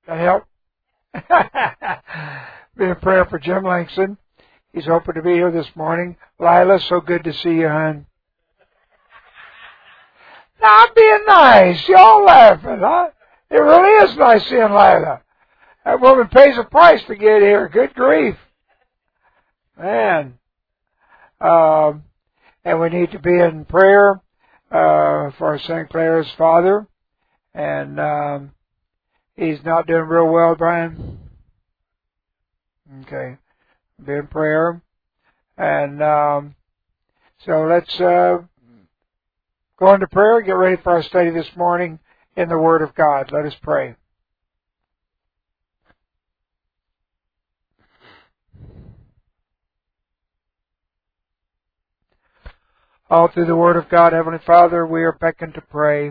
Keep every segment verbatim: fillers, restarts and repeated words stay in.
That help? Be in prayer for Jim Langston. He's hoping to be here this morning. Lila, so good to see you, hon. Now, I'm being nice. Y'all laughing, huh? It really is nice seeing Lila. That woman pays a price to get here. Good grief. Man. Um, and we need to be in prayer uh, for Saint Clair's father. And um, he's not doing real well, Brian. Okay. Be in prayer. And um, so let's uh, go into prayer, get ready for our study this morning in the Word of God. Let us pray. All through the Word of God, Heavenly Father, we are beckoned to pray.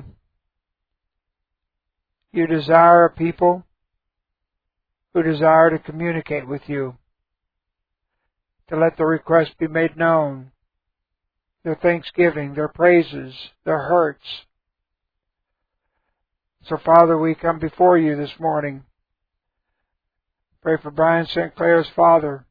You desire a people who desire to communicate with you, to let their requests be made known, their thanksgiving, their praises, their hurts. So, Father, we come before you this morning. Pray for Brian Saint Clair's father,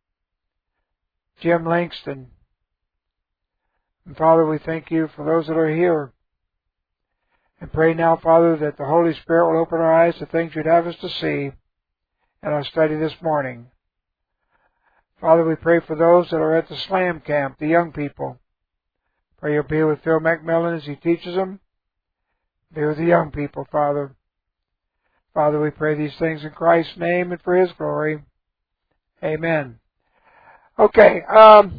Jim Langston. And, Father, we thank you for those that are here. And pray now, Father, that the Holy Spirit will open our eyes to things you'd have us to see in our study this morning. Father, we pray for those that are at the SLAM camp, the young people. Pray you'll be with Phil McMillan as he teaches them. Be with the young people, Father. Father, we pray these things in Christ's name and for His glory. Amen. Okay, um,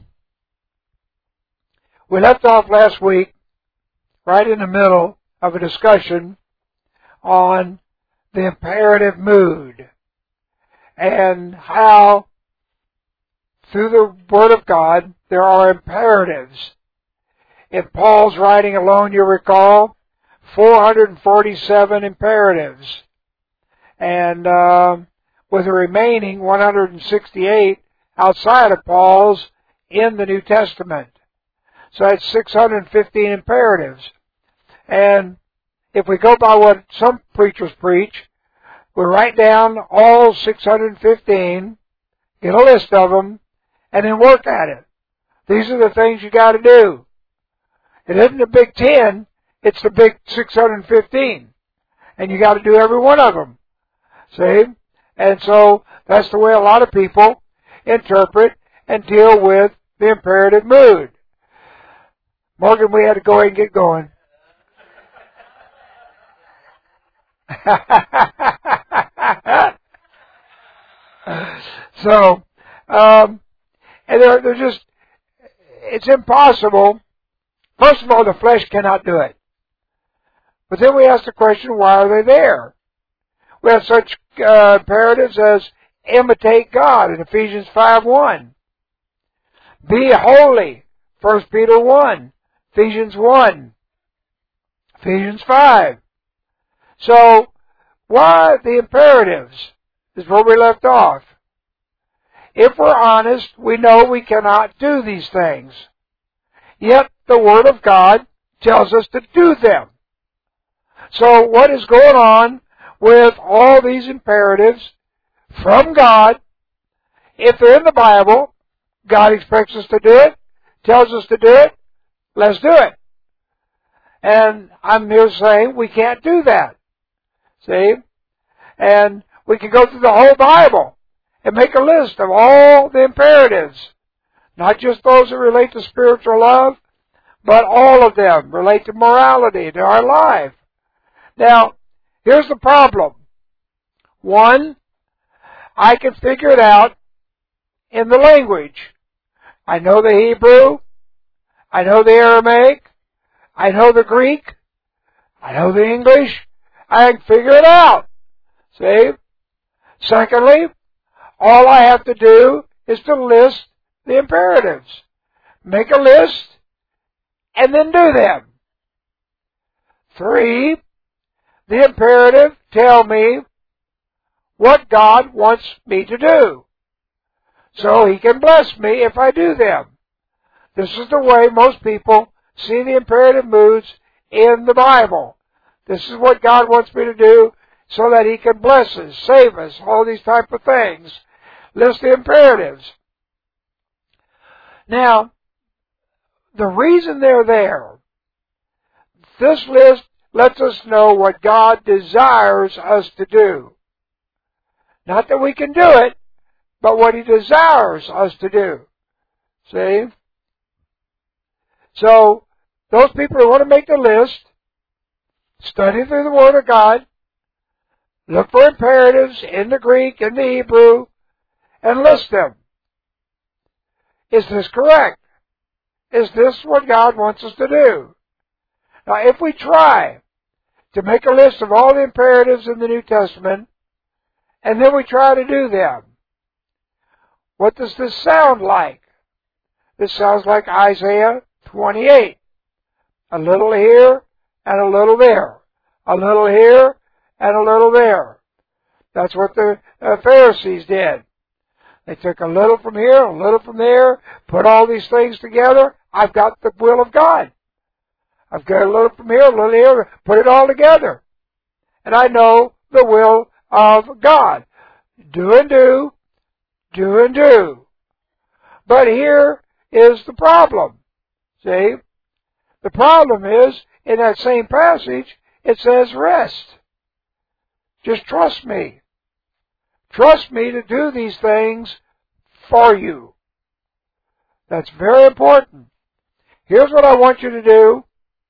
we left off last week right in the middle of a discussion on the imperative mood and how through the Word of God there are imperatives. In Paul's writing alone, you recall, four hundred forty-seven imperatives. And uh, with the remaining one hundred sixty-eight outside of Paul's in the New Testament. So that's six hundred fifteen imperatives. And if we go by what some preachers preach, we write down all six hundred fifteen, get a list of them, and then work at it. These are the things you got to do. It isn't the big ten, it's the big six hundred fifteen. And you got to do every one of them. See? And so that's the way a lot of people interpret and deal with the imperative mood. Morgan, we had to go ahead and get going. so, um, and they're, they're just, it's impossible. First of all, the flesh cannot do it. But then we ask the question, why are they there? We have such uh, imperatives as imitate God in Ephesians five one. Be holy, First Peter one. Ephesians one. Ephesians five. So, why the imperatives is where we left off. If we're honest, we know we cannot do these things. Yet, the Word of God tells us to do them. So, what is going on with all these imperatives from God? If they're in the Bible, God expects us to do it, tells us to do it, let's do it. And I'm here saying we can't do that. See? And we can go through the whole Bible and make a list of all the imperatives. Not just those that relate to spiritual love, but all of them relate to morality, to our life. Now, here's the problem. One, I can figure it out in the language. I know the Hebrew. I know the Aramaic. I know the Greek. I know the English. I can figure it out. See? Secondly, all I have to do is to list the imperatives. Make a list and then do them. Three, the imperative tell me what God wants me to do, so He can bless me if I do them. This is the way most people see the imperative moods in the Bible. This is what God wants me to do. so that He can bless us, save us, all these type of things. List the imperatives. Now, the reason they're there, this list lets us know what God desires us to do. Not that we can do it, but what He desires us to do. See? So, those people who want to make the list, study through the Word of God, look for imperatives in the Greek, in the Hebrew, and list them. Is this correct? Is this what God wants us to do? Now, if we try to make a list of all the imperatives in the New Testament, and then we try to do them, what does this sound like? This sounds like Isaiah twenty-eight. A little here and a little there. A little here and a little there. That's what the uh, Pharisees did. They took a little from here, a little from there, put all these things together. I've got the will of God. I've got a little from here, a little here, put it all together. And I know the will of God. Do and do, do and do. But here is the problem. See? The problem is, in that same passage, it says rest. Just trust me. Trust me to do these things for you. That's very important. Here's what I want you to do.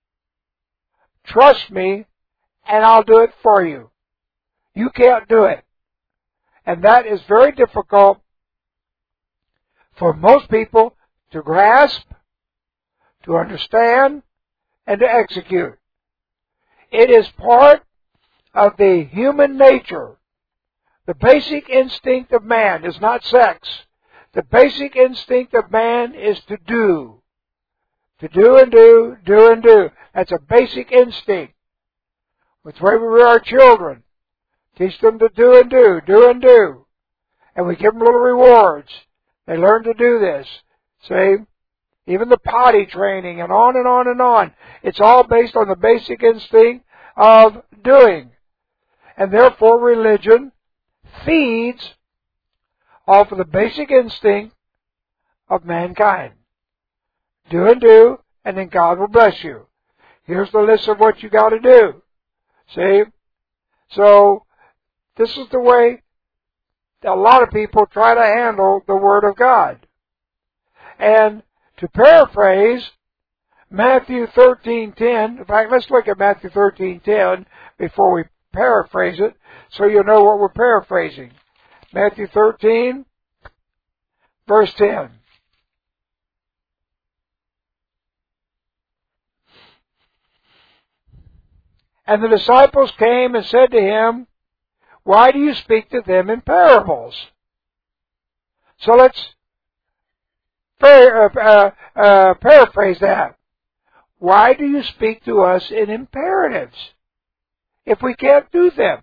Trust me, and I'll do it for you. You can't do it. And that is very difficult for most people to grasp, to understand, and to execute. It is part of the human nature. The basic instinct of man is not sex. The basic instinct of man is to do. To do and do, do and do. That's a basic instinct. It's the way we rear our children. Teach them to do and do, do and do. And we give them little rewards. They learn to do this. See? Even the potty training and on and on and on. It's all based on the basic instinct of doing. And therefore religion feeds off of the basic instinct of mankind. Do and do, and then God will bless you. Here's the list of what you got to do. See? So, this is the way a lot of people try to handle the Word of God. And to paraphrase Matthew thirteen ten, in fact, let's look at Matthew thirteen ten before we paraphrase it, so you'll know what we're paraphrasing. Matthew thirteen, verse ten. And the disciples came and said to him, why do you speak to them in parables? So let's par- uh, uh, paraphrase that. Why do you speak to us in imperatives if we can't do them?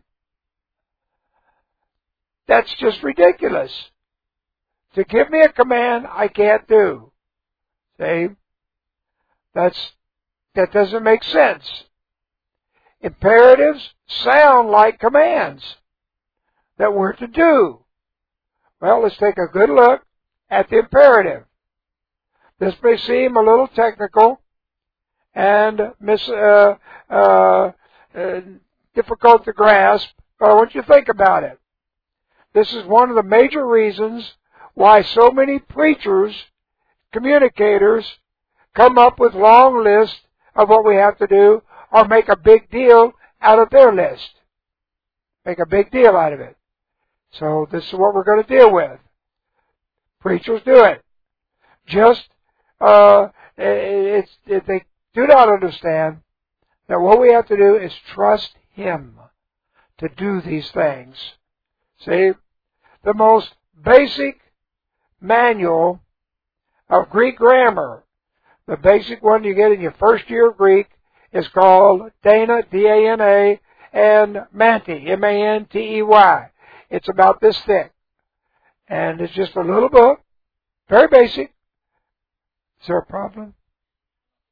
That's just ridiculous. To give me a command I can't do. See? That's, that doesn't make sense. Imperatives sound like commands that we're to do. Well, let's take a good look at the imperative. This may seem a little technical and mis, uh, uh, uh, difficult to grasp, but I want you to think about it. This is one of the major reasons why so many preachers, communicators, come up with long lists of what we have to do, or make a big deal out of their list. Make a big deal out of it. So this is what we're going to deal with. Preachers do it. Just, uh, it's, it, they do not understand that what we have to do is trust Him to do these things. See, the most basic manual of Greek grammar, the basic one you get in your first year of Greek, is called Dana, D A N A, and Manti, M A N T E Y. It's about this thick. And it's just a little book, very basic. Is there a problem?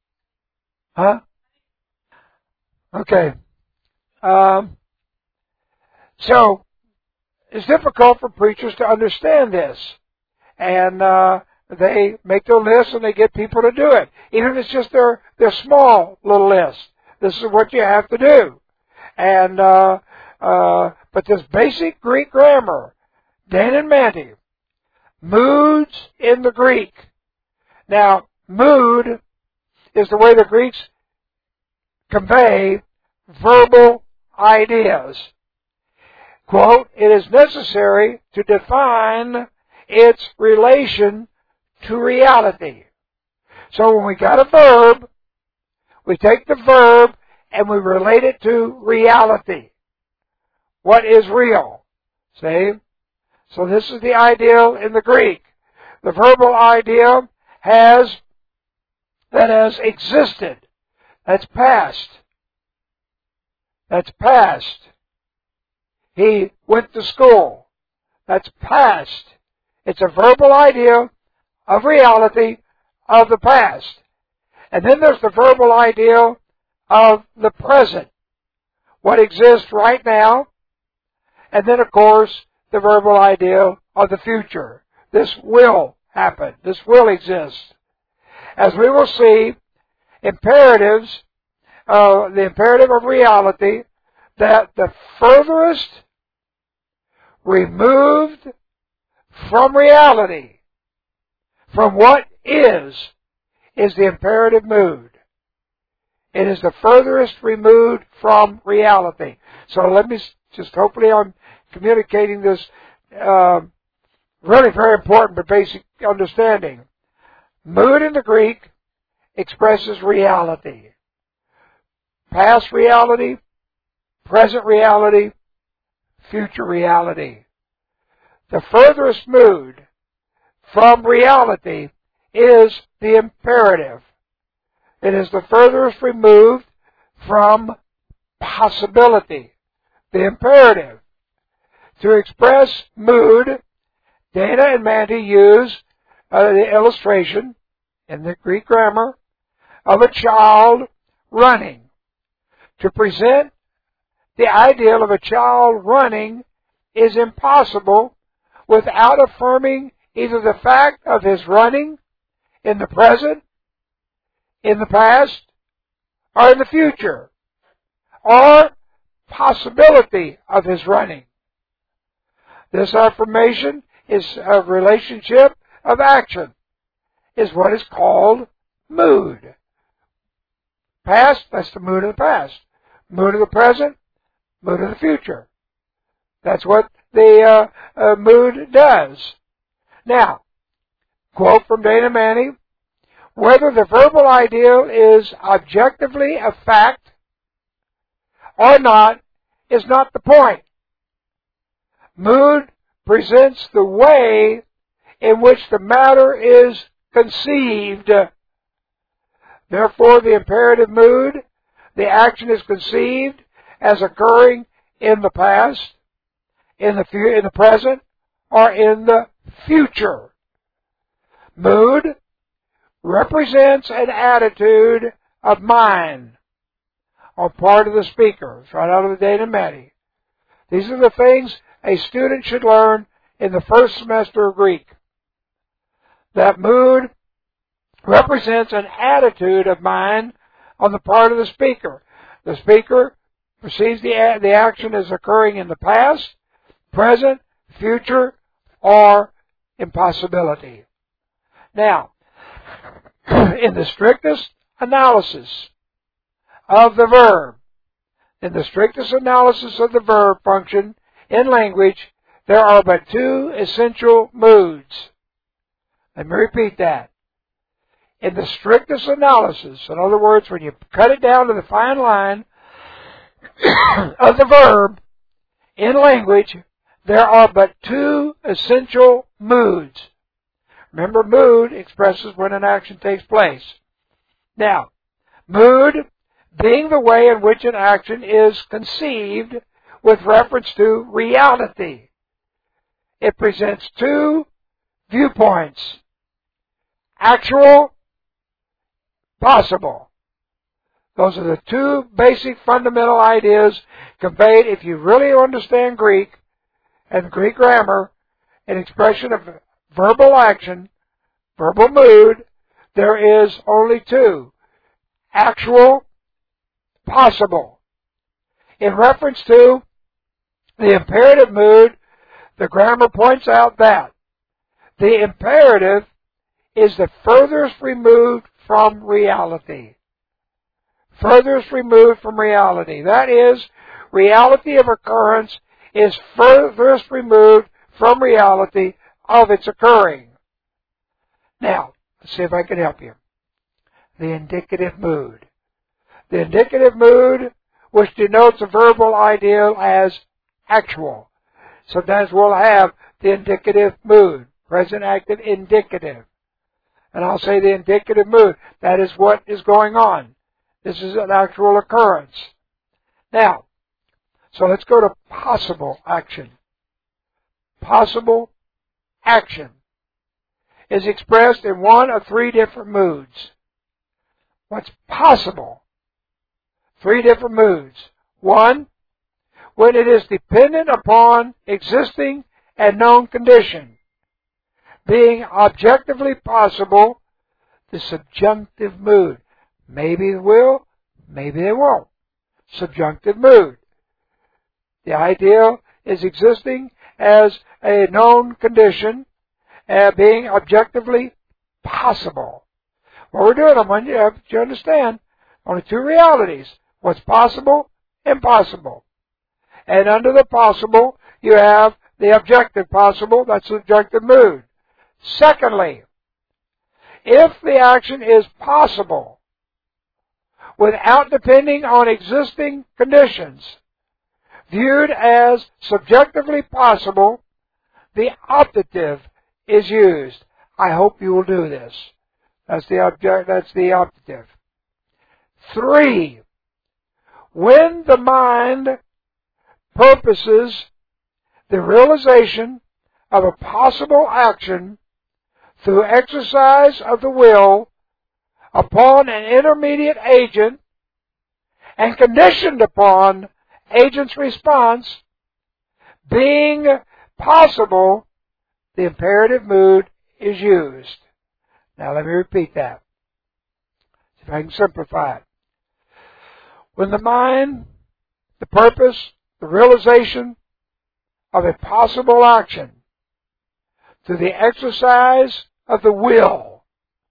Huh? Okay. Um, So, it's difficult for preachers to understand this. And uh, they make their lists and they get people to do it. Even if it's just their, their small little list. This is what you have to do. And uh, uh, but this basic Greek grammar, Dana and Manty, moods in the Greek. Now, mood is the way the Greeks convey verbal ideas. Quote, it is necessary to define its relation to reality. So when we got a verb, we take the verb and we relate it to reality. What is real? See? So this is the ideal in the Greek. The verbal idea has, that has existed. That's past. That's past. He went to school. That's past. It's a verbal idea of reality of the past. And then there's the verbal idea of the present, what exists right now. And then, of course, the verbal idea of the future. This will happen. This will exist. As we will see, imperatives, uh, the imperative of reality, that the furthest removed from reality, from what is, is the imperative mood. It is the furthest removed from reality. So let me just, hopefully I'm communicating this uh, really very important but basic understanding. Mood in the Greek expresses reality. Past reality, present reality, future reality. The furthest mood from reality is the imperative. It is the furthest removed from possibility. The imperative. To express mood, Dana and Manty use uh, the illustration in the Greek grammar of a child running. To present the ideal of a child running is impossible without affirming either the fact of his running in the present, in the past, or in the future, or possibility of his running. This affirmation is a relationship of action, is what is called mood. Past, that's the mood of the past. Mood of the present, mood of the future. That's what the uh, uh, mood does. Now, quote from Dana Manty, whether the verbal ideal is objectively a fact or not is not the point. Mood presents the way in which the matter is conceived. Therefore, the imperative mood, the action is conceived as occurring in the past, in the in the present, or in the future. Mood represents an attitude of mind on part of the speaker. It's right out of the Dana Manty. These are the things a student should learn in the first semester of Greek. That mood represents an attitude of mind on the part of the speaker. The speaker perceives the, the action as occurring in the past, present, future, or impossibility. Now, in the strictest analysis of the verb, in the strictest analysis of the verb function in language, there are but two essential moods. Let me repeat that. In the strictest analysis, in other words, when you cut it down to the fine line of the verb in language, there are but two essential moods. Remember, mood expresses when an action takes place. Now, mood being the way in which an action is conceived with reference to reality. It presents two viewpoints. Actual, possible. Those are the two basic fundamental ideas conveyed, if you really understand Greek and Greek grammar, an expression of verbal action, verbal mood. There is only two. Actual, possible. In reference to the imperative mood, the grammar points out that the imperative is the furthest removed from reality. Furthest removed from reality. That is, reality of occurrence is furthest removed from reality of its occurring. Now, let's see if I can help you. The indicative mood. The indicative mood, which denotes a verbal ideal as actual. Sometimes we'll have the indicative mood, present active indicative. And I'll say the indicative mood. That is what is going on. This is an actual occurrence. Now, so let's go to possible action. Possible action is expressed in one of three different moods. What's possible? Three different moods. One, when it is dependent upon existing and known condition, being objectively possible, the subjunctive mood. Maybe they will, maybe they won't. Subjunctive mood. The ideal is existing as a known condition, uh, being objectively possible. What we're doing, I want you to have to understand, only two realities. What's possible, impossible. And under the possible, you have the objective possible, that's the subjunctive mood. Secondly, if the action is possible without depending on existing conditions, viewed as subjectively possible, the optative is used. I hope you will do this. That's the object, that's the optative. Three, when the mind purposes the realization of a possible action through exercise of the will upon an intermediate agent and conditioned upon agent's response being possible, the imperative mood is used. Now let me repeat that. See if I can simplify it. When the mind, the purpose, the realization of a possible action through the exercise of the will,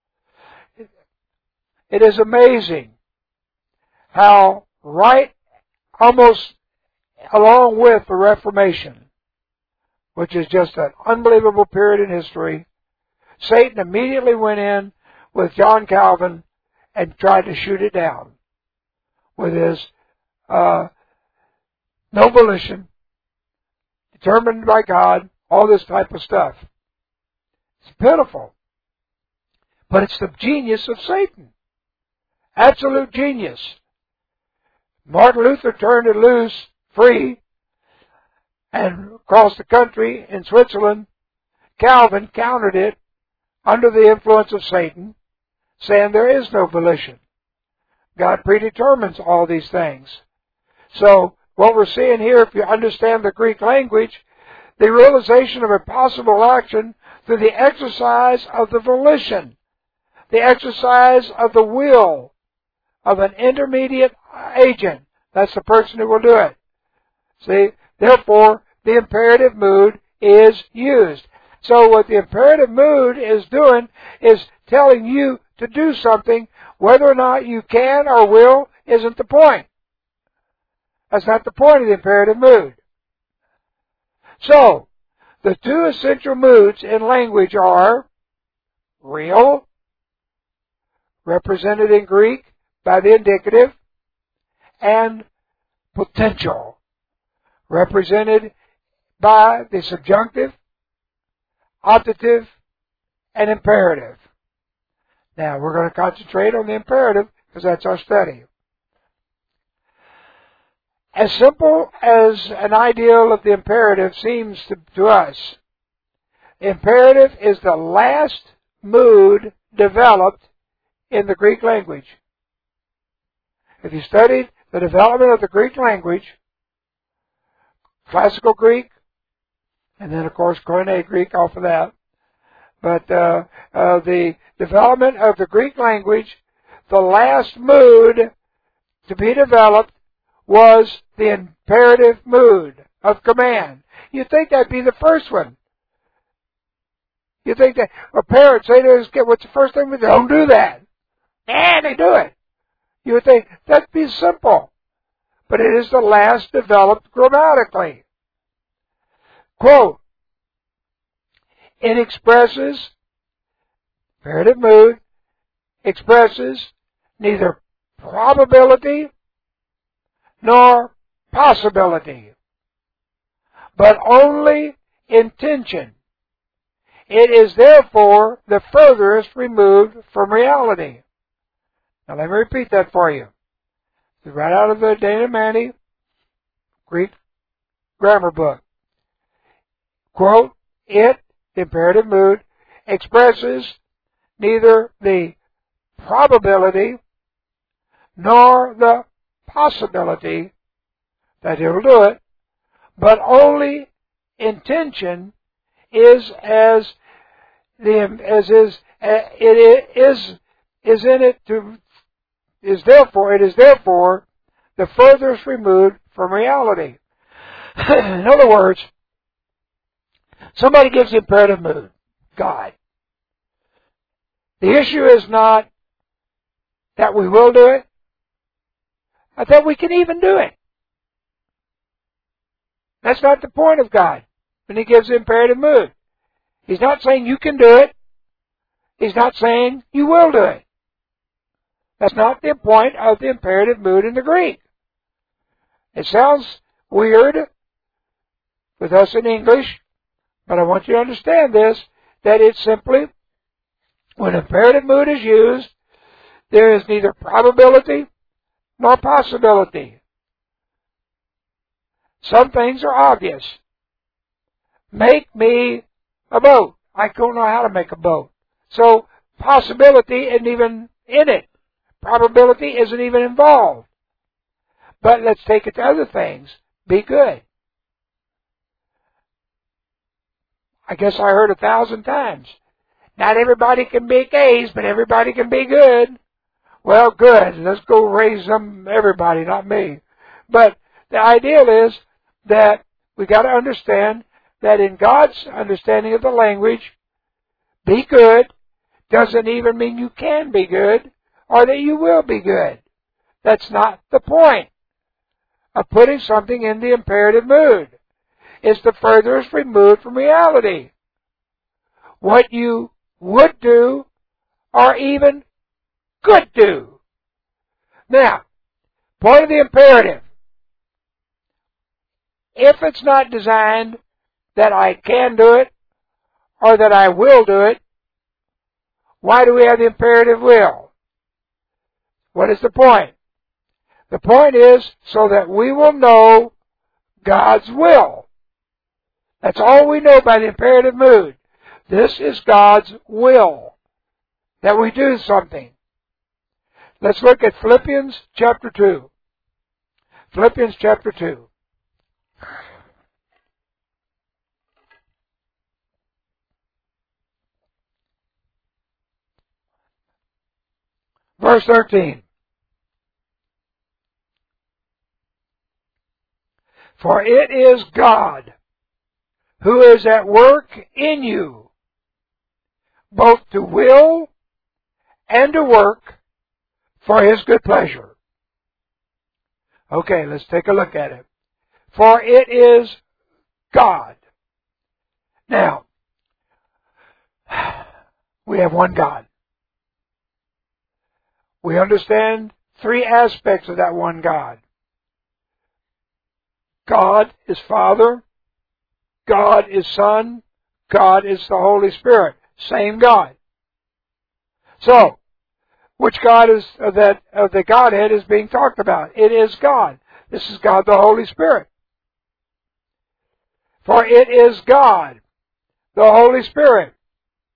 it is amazing how right almost along with the Reformation, which is just an unbelievable period in history, Satan immediately went in with John Calvin and tried to shoot it down with his uh, no volition, determined by God, all this type of stuff. It's pitiful. But it's the genius of Satan. Absolute genius. Martin Luther turned it loose, free, and across the country in Switzerland, Calvin countered it under the influence of Satan, saying there is no volition. God predetermines all these things. So, what we're seeing here, if you understand the Greek language, the realization of a possible action through the exercise of the volition, the exercise of the will of an intermediate agent. That's the person who will do it. See, therefore, the imperative mood is used. So what the imperative mood is doing is telling you to do something. Whether or not you can or will isn't the point. That's not the point of the imperative mood. So, the two essential moods in language are real, represented in Greek by the indicative, and potential, represented by the subjunctive, optative, and imperative. Now, we're going to concentrate on the imperative because that's our study. As simple as an ideal of the imperative seems to, to us, the imperative is the last mood developed in the Greek language. If you studied the development of the Greek language, classical Greek, and then of course Koine Greek off of that, but uh, uh, the development of the Greek language, the last mood to be developed was the imperative mood of command. You'd think that'd be the first one. You think that a parent say to his kid, what's the first thing we do? Don't do that. And they do it. You would think that'd be simple. But it is the last developed grammatically. Quote, it expresses, imperative mood, expresses neither probability nor possibility, but only intention. It is therefore the furthest removed from reality. Now let me repeat that for you. Right out of the Dana Manny Greek grammar book. Quote, it, the imperative mood, expresses neither the probability nor the possibility that it'll do it, but only intention is as the as is it is is in it to is therefore it is therefore the furthest removed from reality. In other words, somebody gives the imperative mood, God. The issue is not that we will do it, but that we can even do it. That's not the point of God when He gives the imperative mood. He's not saying you can do it. He's not saying you will do it. That's not the point of the imperative mood in the Greek. It sounds weird with us in English, but I want you to understand this, that it's simply, when imperative mood is used, there is neither probability nor possibility. Some things are obvious. Make me a boat. I don't know how to make a boat. So possibility isn't even in it. Probability isn't even involved. But let's take it to other things. Be good. I guess I heard a thousand times. Not everybody can make A's, but everybody can be good. Well, good. Let's go raise them, everybody, not me. But the ideal is that we got to understand that in God's understanding of the language, be good doesn't even mean you can be good or that you will be good. That's not the point of putting something in the imperative mood. It's the furthest removed from reality. What you would do or even could do. Now, point of the imperative. If it's not designed that I can do it or that I will do it, why do we have the imperative will? What is the point? The point is so that we will know God's will. That's all we know by the imperative mood. This is God's will, that we do something. Let's look at Philippians chapter two. Philippians chapter two. Verse thirteen. For it is God who is at work in you, both to will and to work for His good pleasure. Okay, let's take a look at it. For it is God. Now, we have one God. We understand three aspects of that one God. God is Father, God is Son, God is the Holy Spirit. Same God. So, which God is of that of the Godhead is being talked about? It is God. This is God the Holy Spirit. For it is God, the Holy Spirit.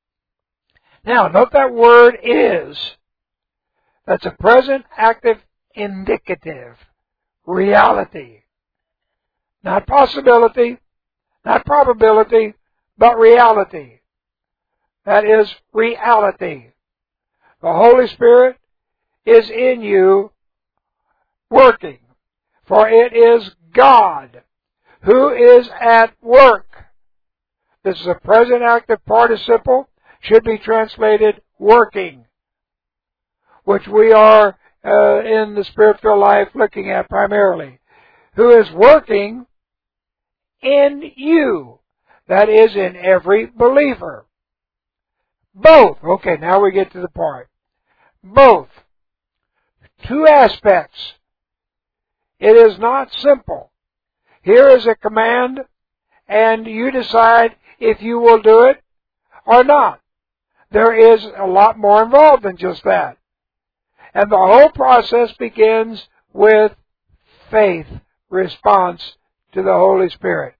Now, note that word is. That's a present active indicative, reality. Not possibility, not probability, but reality. That is reality. The Holy Spirit is in you working, for it is God who is at work. This is a present active participle, should be translated working, which we are uh, in the spiritual life looking at primarily. Who is working in you, that is, in every believer. Both. Okay, now we get to the point. Both. Two aspects. It is not simple. Here is a command, and you decide if you will do it or not. There is a lot more involved than just that. And the whole process begins with faith response to the Holy Spirit.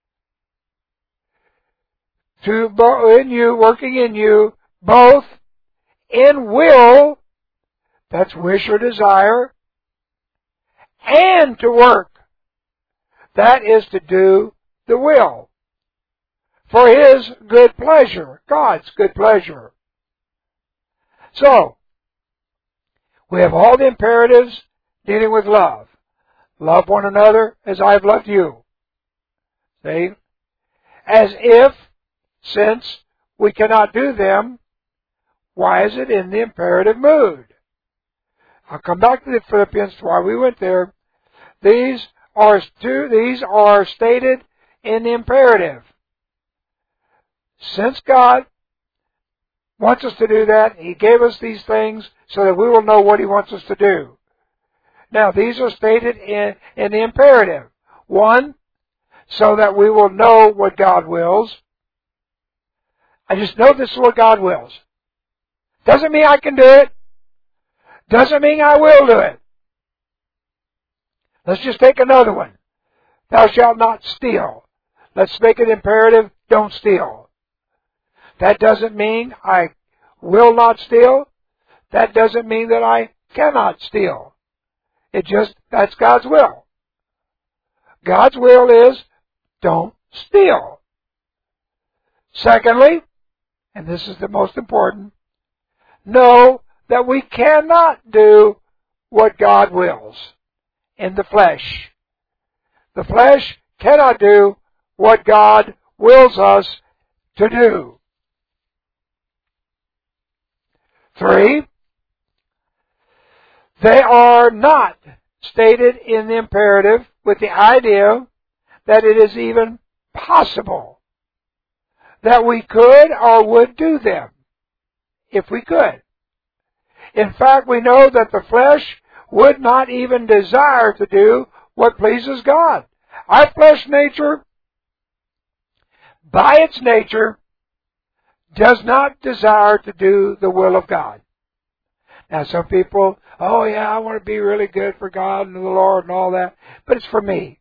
To in you, working in you, both in will, that's wish or desire, and to work, that is to do the will, for His good pleasure, God's good pleasure. So, we have all the imperatives dealing with love. Love one another as I have loved you. See? As if, since we cannot do them, why is it in the imperative mood? I'll come back to the Philippians why we went there. These are two, these are stated in the imperative. Since God wants us to do that, He gave us these things so that we will know what He wants us to do. Now, these are stated in, in the imperative. One, so that we will know what God wills. I just know this is what God wills. Doesn't mean I can do it. Doesn't mean I will do it. Let's just take another one. Thou shalt not steal. Let's make it imperative, don't steal. That doesn't mean I will not steal. That doesn't mean that I cannot steal. It just, that's God's will. God's will is, don't steal. Secondly, and this is the most important, know that we cannot do what God wills in the flesh. The flesh cannot do what God wills us to do. Three, they are not stated in the imperative with the idea that it is even possible that we could or would do them if we could. In fact, we know that the flesh would not even desire to do what pleases God. Our flesh nature, by its nature, does not desire to do the will of God. Now, some people, oh yeah, I want to be really good for God and the Lord and all that, but it's for me.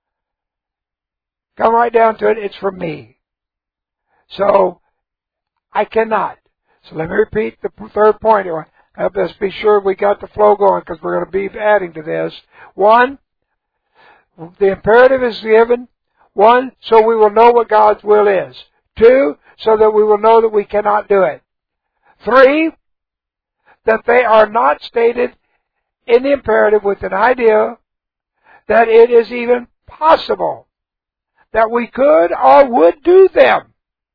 Come right down to it, it's for me. So, I cannot. So let me repeat the third point here. Let's be sure we got the flow going because we're going to be adding to this. One, the imperative is given. One, so we will know what God's will is. Two, so that we will know that we cannot do it. Three, that they are not stated in the imperative with an idea that it is even possible that we could or would do them.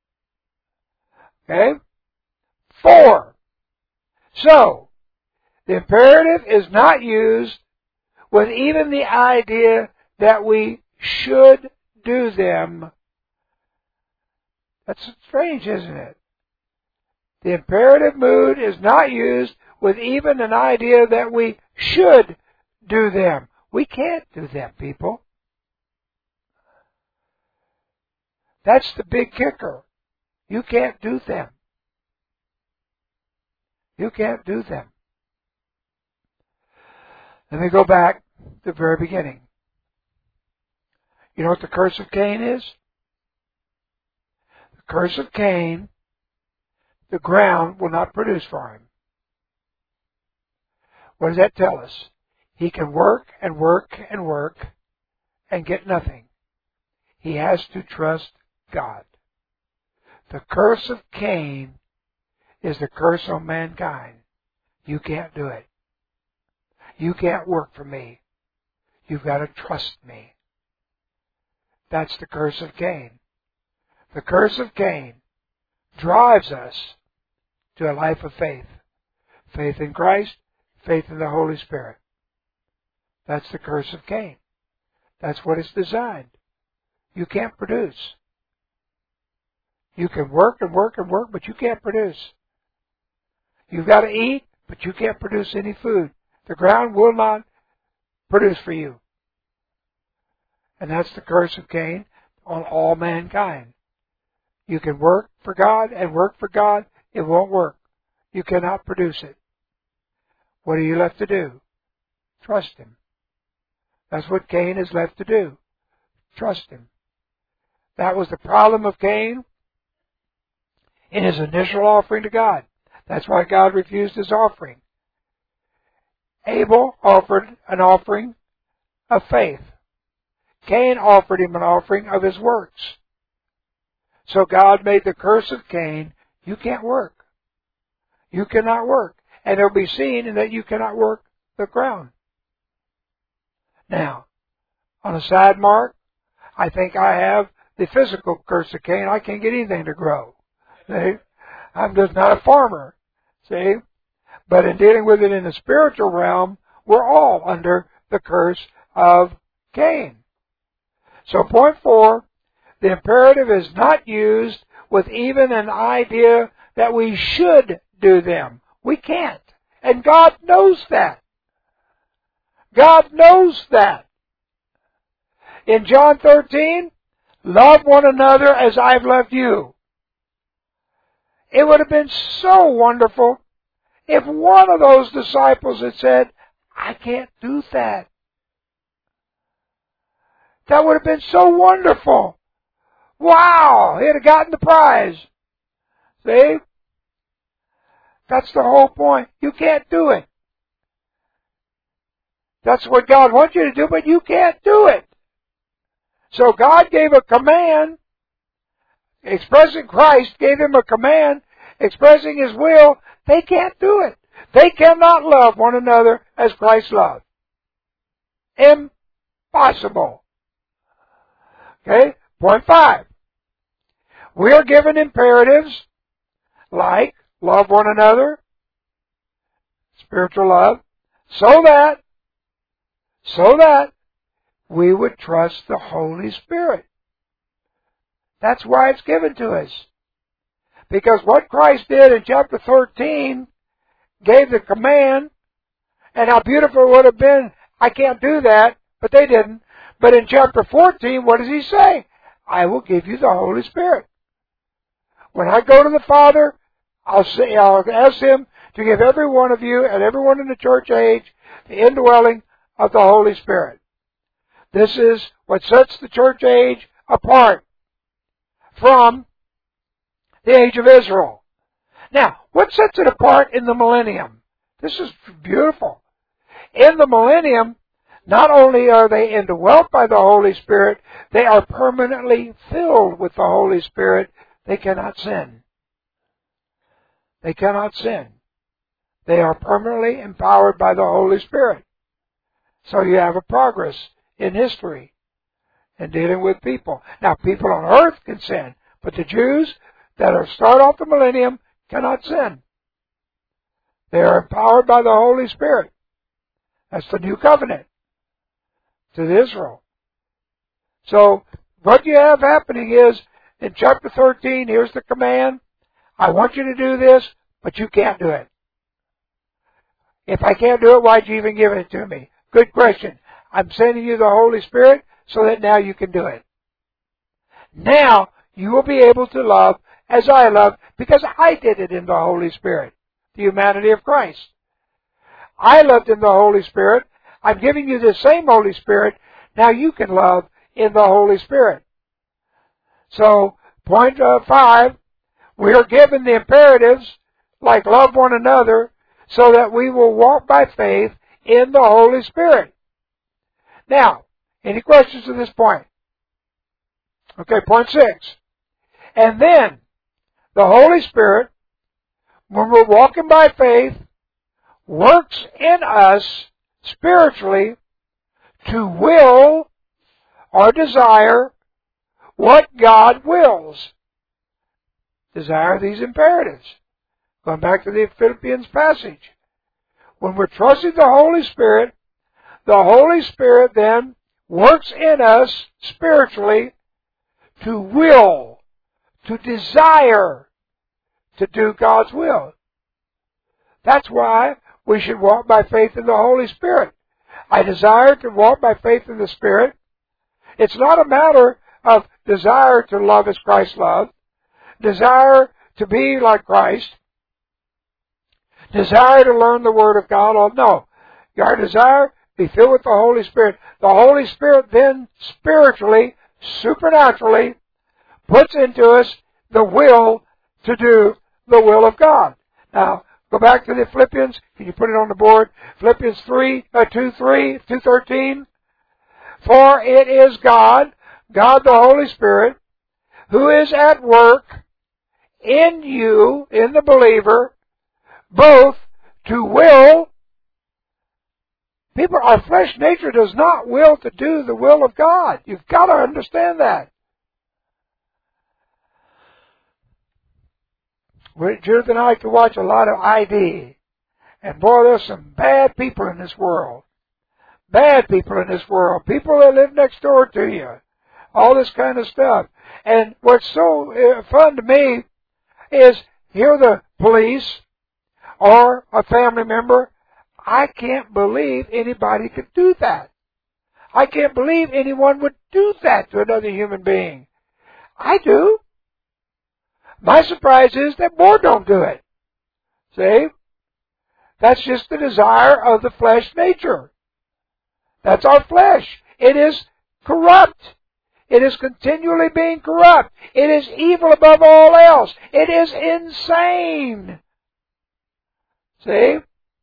Okay? Four, so the imperative is not used with even the idea that we should do them. That's strange, isn't it? The imperative mood is not used with even an idea that we should do them. We can't do them, people. That's the big kicker. You can't do them. You can't do them. Let me go back to the very beginning. You know what the curse of Cain is? The curse of Cain, the ground will not produce for him. What does that tell us? he can work and work and work and get nothing. He has to trust God. The curse of Cain is the curse on mankind. You can't do it. You can't work for me. You've got to trust me. That's the curse of Cain. The curse of Cain drives us to a life of faith. Faith in Christ, faith in the Holy Spirit. That's the curse of Cain. That's what it's designed. You can't produce. You can work and work and work, but you can't produce. You've got to eat, but you can't produce any food. The ground will not produce for you. And that's the curse of Cain on all mankind. You can work for God and work for God. It won't work. You cannot produce it. What are you left to do? Trust Him. That's what Cain is left to do. Trust Him. That was the problem of Cain in his initial offering to God. That's why God refused his offering. Abel offered an offering of faith. Cain offered him an offering of his works. So God made the curse of Cain, you can't work. You cannot work. And it'll be seen in that you cannot work the ground. Now, on a side mark, I think I have the physical curse of Cain. I can't get anything to grow. See? I'm just not a farmer. See? But in dealing with it in the spiritual realm, we're all under the curse of Cain. So point four, the imperative is not used with even an idea that we should do them. We can't. And God knows that. God knows that. In John thirteen, love one another as I've loved you. It would have been so wonderful if one of those disciples had said, I can't do that. That would have been so wonderful. Wow, he'd have gotten the prize. See? That's the whole point. You can't do it. That's what God wants you to do, but you can't do it. So God gave a command, expressing Christ, gave him a command, expressing His will. They can't do it. They cannot love one another as Christ loved. Impossible. Okay? Point five. We are given imperatives like love one another, spiritual love, so that, so that we would trust the Holy Spirit. That's why it's given to us. Because what Christ did in chapter thirteen gave the command, and how beautiful it would have been. I can't do that, but they didn't. But in chapter fourteen, what does He say? I will give you the Holy Spirit. When I go to the Father, I'll say, I'll ask Him to give every one of you and everyone in the church age the indwelling of the Holy Spirit. This is what sets the church age apart from the age of Israel. Now, what sets it apart in the millennium? This is beautiful. In the millennium, not only are they indwelt by the Holy Spirit, they are permanently filled with the Holy Spirit. They cannot sin. They cannot sin. They are permanently empowered by the Holy Spirit. So you have a progress in history in dealing with people. Now, people on earth can sin, but the Jews that are start off the millennium cannot sin. They are empowered by the Holy Spirit. That's the new covenant to Israel. So what you have happening is, in chapter thirteen, here's the command. I want you to do this, but you can't do it. If I can't do it, why'd you even give it to me? Good question. I'm sending you the Holy Spirit so that now you can do it. Now you will be able to love as I love, because I did it in the Holy Spirit, the humanity of Christ. I loved in the Holy Spirit. I'm giving you the same Holy Spirit. Now you can love in the Holy Spirit. So, point uh, five, we are given the imperatives like love one another so that we will walk by faith in the Holy Spirit. Now, any questions at this point? Okay, point six. And then, the Holy Spirit, when we're walking by faith, works in us spiritually to will or desire what God wills. Desire these imperatives. Going back to the Philippians passage. When we're trusting the Holy Spirit, the Holy Spirit then works in us spiritually to will, to desire to do God's will. That's why we should walk by faith in the Holy Spirit. I desire to walk by faith in the Spirit. It's not a matter of desire to love as Christ loved, desire to be like Christ, desire to learn the Word of God. Oh, no. Our desire, be filled with the Holy Spirit. The Holy Spirit then spiritually, supernaturally, puts into us the will to do the will of God. Now, go back to the Philippians. Can you put it on the board? Philippians three, uh, two, three, two, thirteen. For it is God, God the Holy Spirit, who is at work in you, in the believer, both to will. People, our flesh nature does not will to do the will of God. You've got to understand that. Judith and I like to watch a lot of I D. And boy, there's some bad people in this world. Bad people in this world. People that live next door to you. All this kind of stuff. And what's so fun to me is hear the police or a family member. I can't believe anybody could do that. I can't believe anyone would do that to another human being. I do. My surprise is that more don't do it. See? That's just the desire of the flesh nature. That's our flesh. It is corrupt. It is continually being corrupt. It is evil above all else. It is insane. See?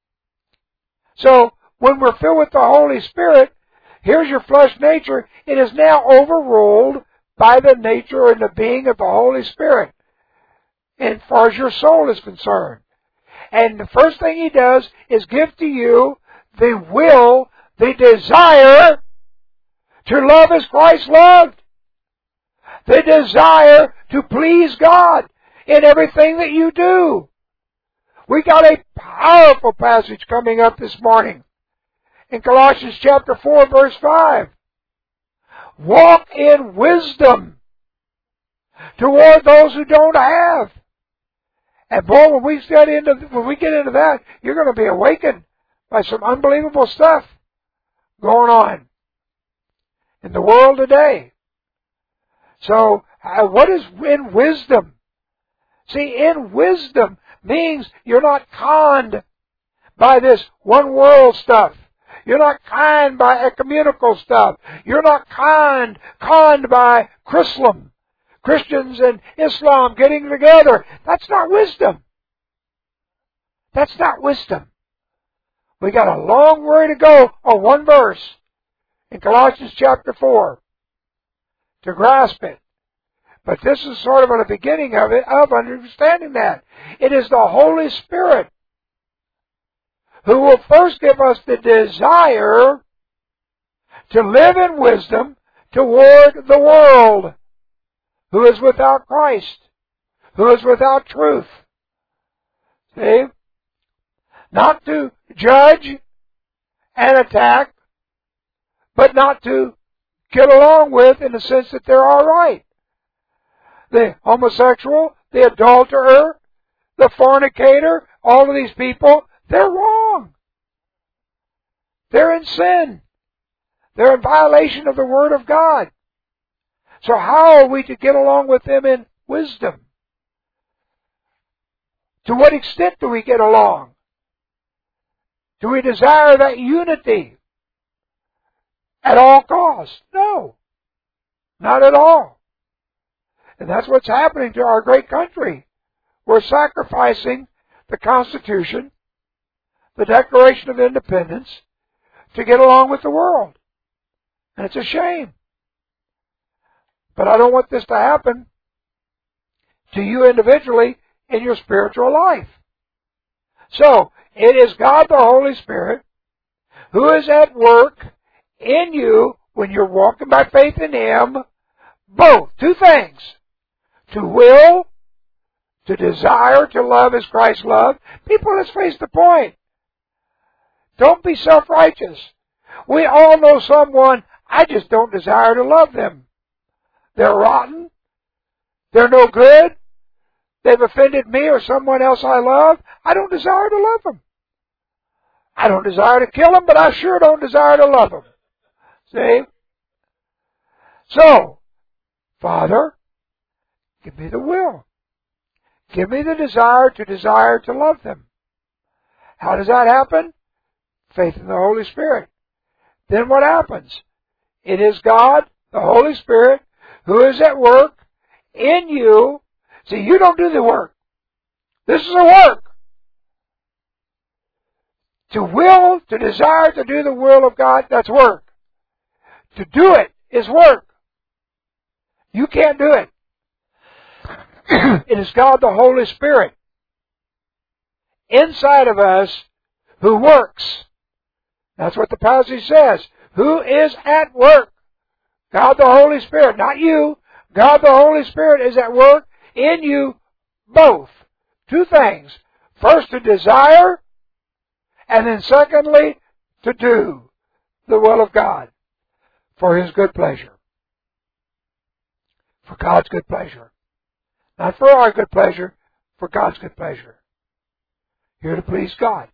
So, when we're filled with the Holy Spirit, here's your flesh nature. It is now overruled by the nature and the being of the Holy Spirit, as far as your soul is concerned. And the first thing He does is give to you the will, the desire to love as Christ loved. The desire to please God in everything that you do. We got a powerful passage coming up this morning in Colossians chapter four, verse five. Walk in wisdom toward those who don't have. And boy, when we get into when we get into that, you're going to be awakened by some unbelievable stuff going on in the world today. So, uh, what is in wisdom? See, in wisdom means you're not conned by this one world stuff. You're not conned by ecumenical stuff. You're not conned, conned by Chrislam. Christians and Islam getting together. That's not wisdom. That's not wisdom. We got a long way to go on one verse in Colossians chapter four to grasp it. But this is sort of at the beginning of it, of understanding that. It is the Holy Spirit who will first give us the desire to live in wisdom toward the world, who is without Christ, who is without truth. See? Not to judge and attack, but not to get along with in the sense that they're all right. The homosexual, the adulterer, the fornicator, all of these people, they're wrong. They're in sin. They're in violation of the Word of God. So how are we to get along with them in wisdom? To what extent do we get along? Do we desire that unity at all costs? No. Not at all. And that's what's happening to our great country. We're sacrificing the Constitution, the Declaration of Independence, to get along with the world. And it's a shame. But I don't want this to happen to you individually in your spiritual life. So, it is God the Holy Spirit who is at work in you when you're walking by faith in Him. Both. Two things. To will, to desire to love as Christ loved. People, let's face the point. Don't be self-righteous. We all know someone, I just don't desire to love them. They're rotten. They're no good. They've offended me or someone else I love. I don't desire to love them. I don't desire to kill them, but I sure don't desire to love them. See? So, Father, give me the will. Give me the desire to desire to love them. How does that happen? Faith in the Holy Spirit. Then what happens? It is God, the Holy Spirit, who is at work in you. See, you don't do the work. This is a work. To will, to desire to do the will of God, that's work. To do it is work. You can't do it. It is God the Holy Spirit inside of us who works. That's what the passage says. Who is at work? God the Holy Spirit, not you. God the Holy Spirit is at work in you both. Two things. First, to desire, and then secondly, to do the will of God for His good pleasure. For God's good pleasure. Not for our good pleasure, for God's good pleasure. Here to please God.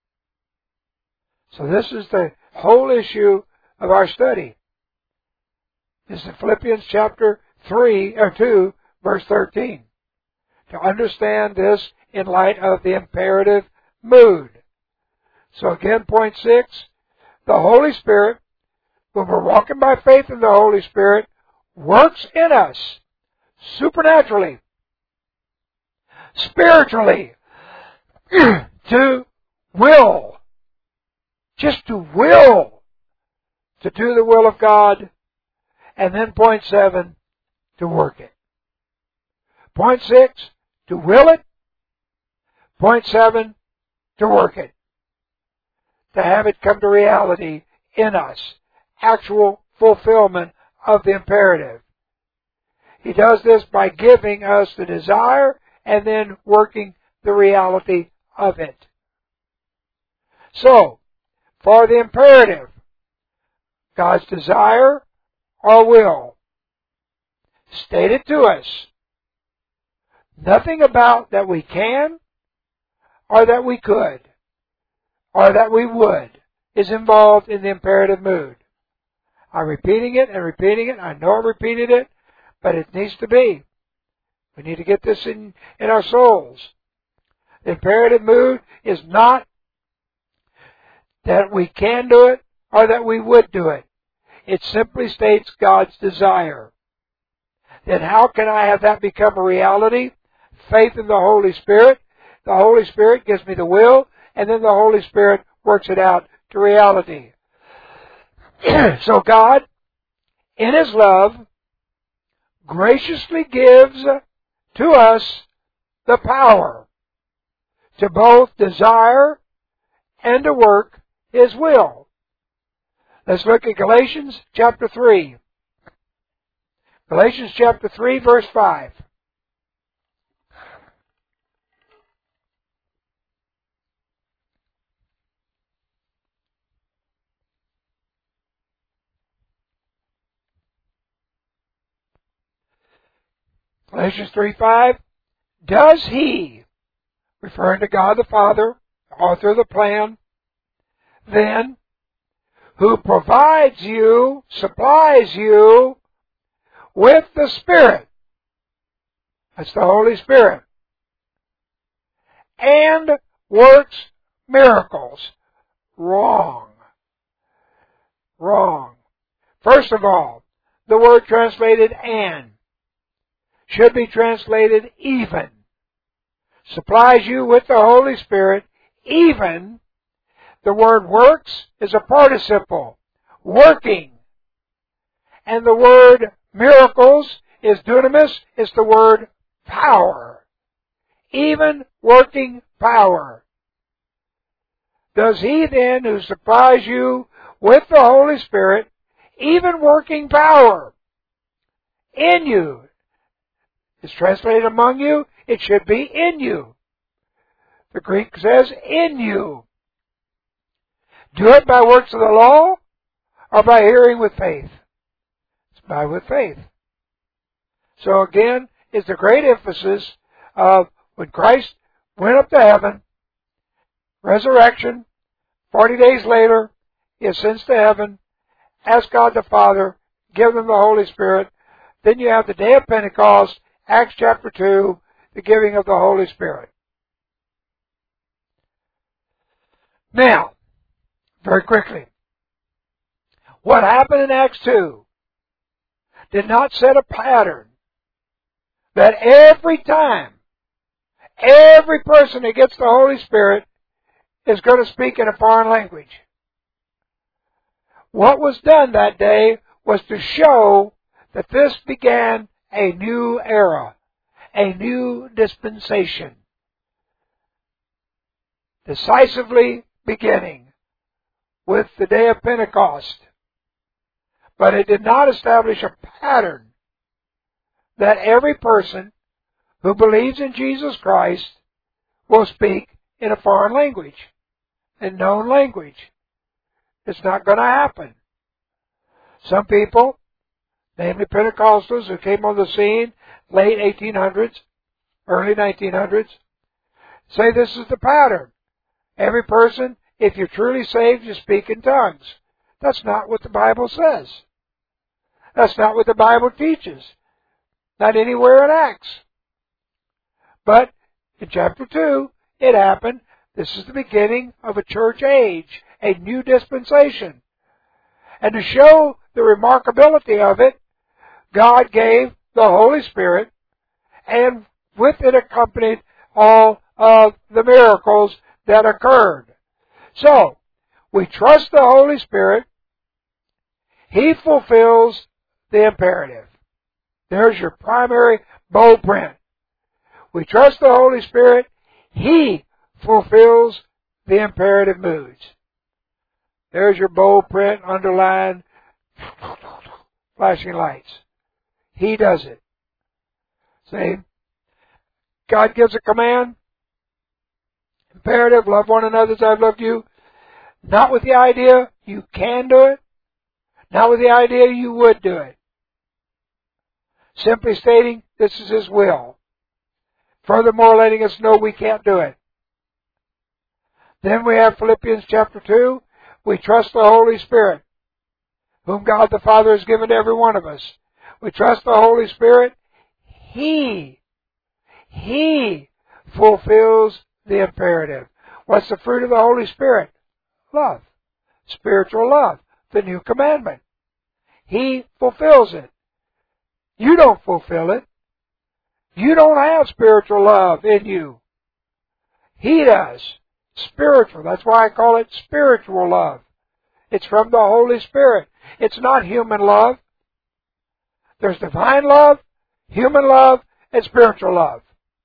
So this is the whole issue of our study. This is Philippians chapter three or two, verse thirteen. To understand this in light of the imperative mood. So again, point six, the Holy Spirit, when we're walking by faith in the Holy Spirit, works in us supernaturally, spiritually, to will, just to will, to do the will of God. And then point seven, to work it. Point six, to will it. Point seven, to work it. To have it come to reality in us. Actual fulfillment of the imperative. He does this by giving us the desire and then working the reality of it. So, for the imperative, God's desire or will, stated to us. Nothing about that we can or that we could or that we would is involved in the imperative mood. I'm repeating it and repeating it. I know I repeated it, but it needs to be. We need to get this in, in our souls. The imperative mood is not that we can do it or that we would do it. It simply states God's desire. Then how can I have that become a reality? Faith in the Holy Spirit. The Holy Spirit gives me the will, and then the Holy Spirit works it out to reality. So God, in His love, graciously gives to us the power to both desire and to work His will. Let's look at Galatians chapter three. Galatians chapter three, verse five. Galatians three five, does He, referring to God the Father, author of the plan, then, who provides you, supplies you with the Spirit, that's the Holy Spirit, and works miracles. Wrong. Wrong. First of all, the word translated and should be translated even. Supplies you with the Holy Spirit, even The word works is a participle. Working. And the word miracles is dunamis. It's the word power. Even working power. Does He then who supplies you with the Holy Spirit, even working power in you, it's translated among you, it should be in you. The Greek says in you. Do it by works of the law or by hearing with faith? It's by with faith. So again, it's the great emphasis of when Christ went up to heaven, resurrection, forty days later, He ascends to heaven, asks God the Father, give them the Holy Spirit. Then you have the day of Pentecost, Acts chapter two, the giving of the Holy Spirit. Now, very quickly, what happened in Acts two did not set a pattern that every time, every person that gets the Holy Spirit is going to speak in a foreign language. What was done that day was to show that this began a new era, a new dispensation, decisively beginning with the day of Pentecost. But it did not establish a pattern that every person who believes in Jesus Christ will speak in a foreign language, a known language. It's not going to happen. Some people, namely Pentecostals who came on the scene late eighteen hundreds, early nineteen hundreds, say this is the pattern. Every person, if you're truly saved, you speak in tongues. That's not what the Bible says. That's not what the Bible teaches. Not anywhere in Acts. But in chapter two, it happened. This is the beginning of a church age, a new dispensation. And to show the remarkability of it, God gave the Holy Spirit, and with it accompanied all of the miracles that occurred. So, we trust the Holy Spirit. He fulfills the imperative. There's your primary bold print. We trust the Holy Spirit. He fulfills the imperative moods. There's your bold print, underlined, flashing lights. He does it. See? God gives a command. Imperative, love one another as I've loved you. Not with the idea you can do it. Not with the idea you would do it. Simply stating this is His will. Furthermore, letting us know we can't do it. Then we have Philippians chapter two. We trust the Holy Spirit, whom God the Father has given to every one of us. We trust the Holy Spirit. He, He fulfills the imperative. What's the fruit of the Holy Spirit? Love. Spiritual love. The new commandment. He fulfills it. You don't fulfill it. You don't have spiritual love in you. He does. Spiritual. That's why I call it spiritual love. It's from the Holy Spirit. It's not human love. There's divine love, human love, and spiritual love.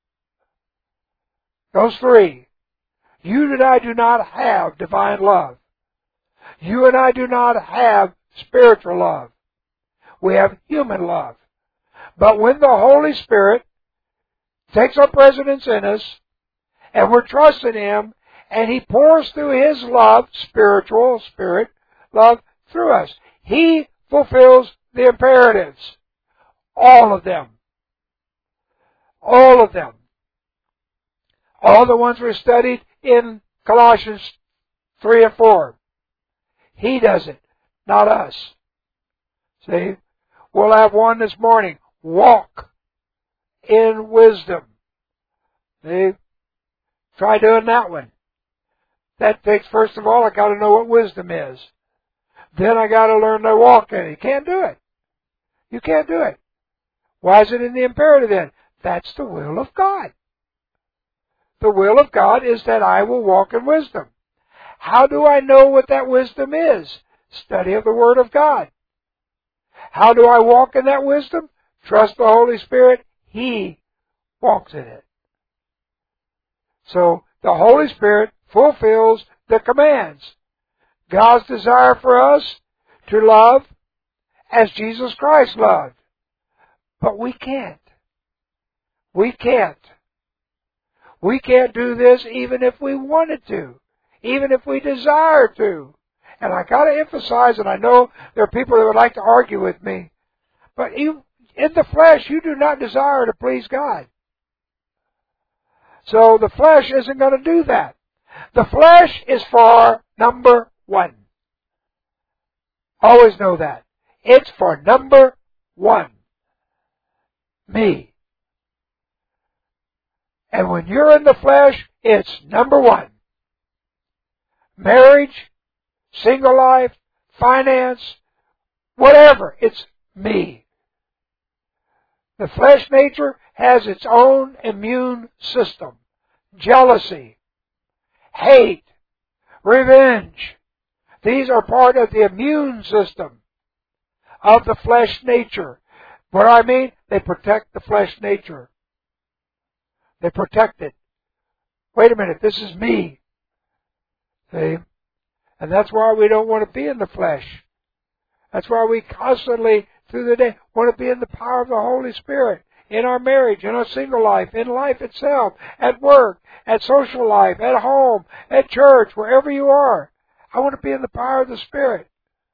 Those three. You and I do not have divine love. You and I do not have spiritual love. We have human love. But when the Holy Spirit takes up residence in us, and we're trusting Him, and He pours through His love, spiritual, spirit, love, through us, He fulfills the imperatives. All of them. All of them. All the ones we studied in Colossians three and four. He does it, not us. See? We'll have one this morning. Walk in wisdom. See? Try doing that one. That takes, first of all, I got to know what wisdom is. Then I got to learn to walk in it. You can't do it. You can't do it. Why is it in the imperative then? That's the will of God. The will of God is that I will walk in wisdom. How do I know what that wisdom is? Study of the Word of God. How do I walk in that wisdom? Trust the Holy Spirit. He walks in it. So the Holy Spirit fulfills the commands. God's desire for us to love as Jesus Christ loved. But we can't. We can't. We can't do this even if we wanted to, even if we desire to. And I got to emphasize, and I know there are people that would like to argue with me, but you, in the flesh, you do not desire to please God. So the flesh isn't going to do that. The flesh is for number one. Always know that. It's for number one. Me. And when you're in the flesh, it's number one. Marriage, single life, finance, whatever. It's me. The flesh nature has its own immune system. Jealousy, hate, revenge. These are part of the immune system of the flesh nature. What I mean, they protect the flesh nature. They protect it. Wait a minute, this is me. See? And that's why we don't want to be in the flesh. That's why we constantly, through the day, want to be in the power of the Holy Spirit. In our marriage, in our single life, in life itself, at work, at social life, at home, at church, wherever you are. I want to be in the power of the Spirit.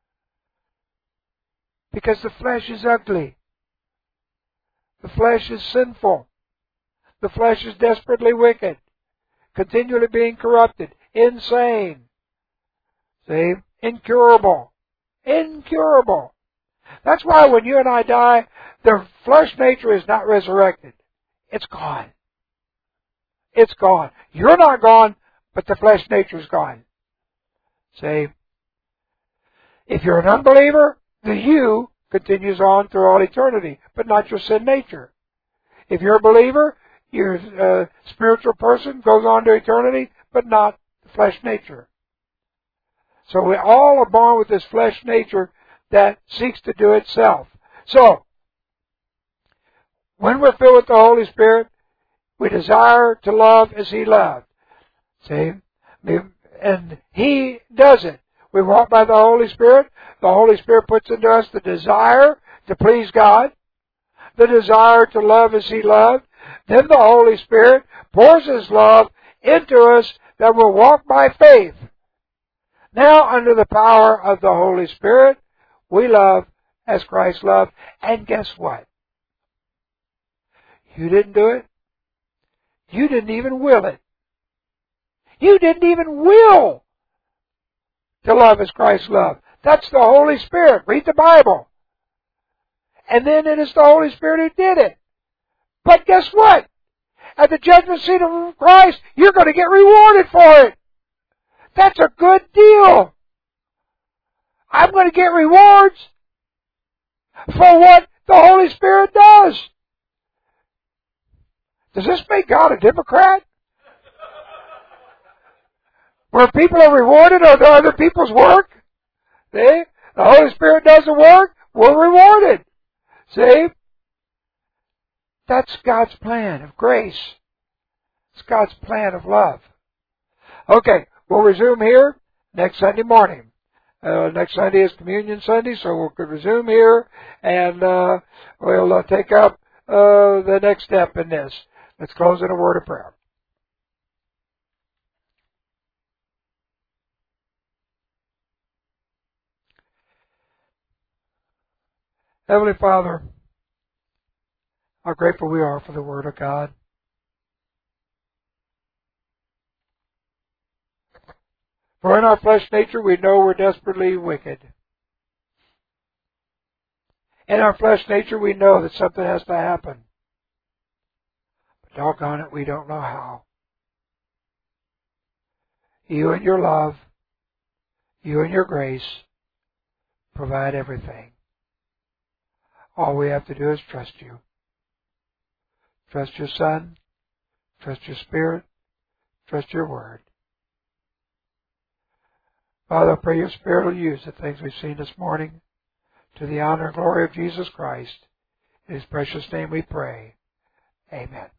Because the flesh is ugly. The flesh is sinful. The flesh is desperately wicked. Continually being corrupted. Insane. See? Incurable. Incurable. That's why when you and I die, the flesh nature is not resurrected. It's gone. It's gone. You're not gone, but the flesh nature is gone. See? If you're an unbeliever, the you continues on through all eternity, but not your sin nature. If you're a believer, your uh, spiritual person goes on to eternity, but not the flesh nature. So we all are born with this flesh nature that seeks to do itself. So, when we're filled with the Holy Spirit, we desire to love as He loved. See? And He does it. We walk by the Holy Spirit. The Holy Spirit puts into us the desire to please God, the desire to love as He loved. Then the Holy Spirit pours His love into us that will walk by faith. Now, under the power of the Holy Spirit, we love as Christ loved. And guess what? You didn't do it. You didn't even will it. You didn't even will to love as Christ loved. That's the Holy Spirit. Read the Bible. And then it is the Holy Spirit who did it. But guess what? At the judgment seat of Christ, you're going to get rewarded for it. That's a good deal. I'm going to get rewards for what the Holy Spirit does. Does this make God a Democrat? Where people are rewarded or the other people's work? See? The Holy Spirit does the work, we're rewarded. See? That's God's plan of grace. It's God's plan of love. Okay, we'll resume here next Sunday morning. Uh, next Sunday is Communion Sunday, so we'll resume here, and uh, we'll uh, take up uh, the next step in this. Let's close in a word of prayer. Heavenly Father, how grateful we are for the Word of God. For in our flesh nature we know we're desperately wicked. In our flesh nature we know that something has to happen. But doggone it, we don't know how. You and your love, you and your grace provide everything. All we have to do is trust you. Trust your Son. Trust your Spirit. Trust your Word. Father, I pray your Spirit will use the things we've seen this morning to the honor and glory of Jesus Christ. In His precious name we pray. Amen.